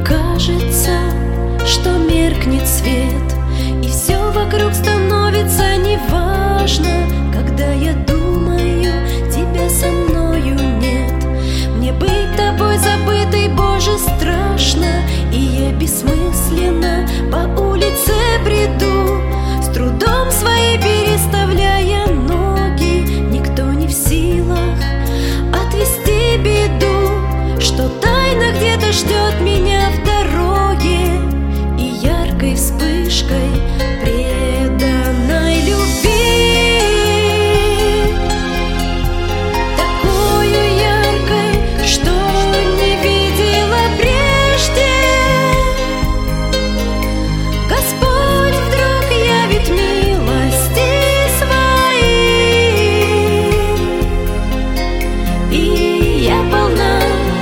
Кажется, что меркнет свет, и все вокруг становится неважно. Когда я думаю, тебя со мною нет, мне быть тобой забытой, Боже, страшно. И я бессмысленно по улице бреду, с трудом своей переставляя ноги. Никто не в силах отвести беду, что тайно где-то ждет меня в дороге, и яркой вспышкой преданной любви, такою яркой, что не видела прежде, Господь вдруг явит милости свои, и я полна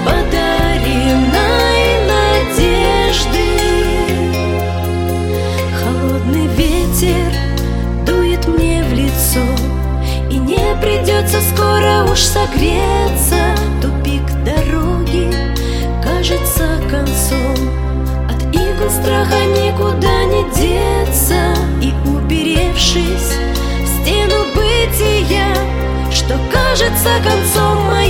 дует мне в лицо, и не придется скоро уж согреться. Тупик дороги кажется концом, от игл страха никуда не деться. И уперевшись в стену бытия, что кажется концом моим,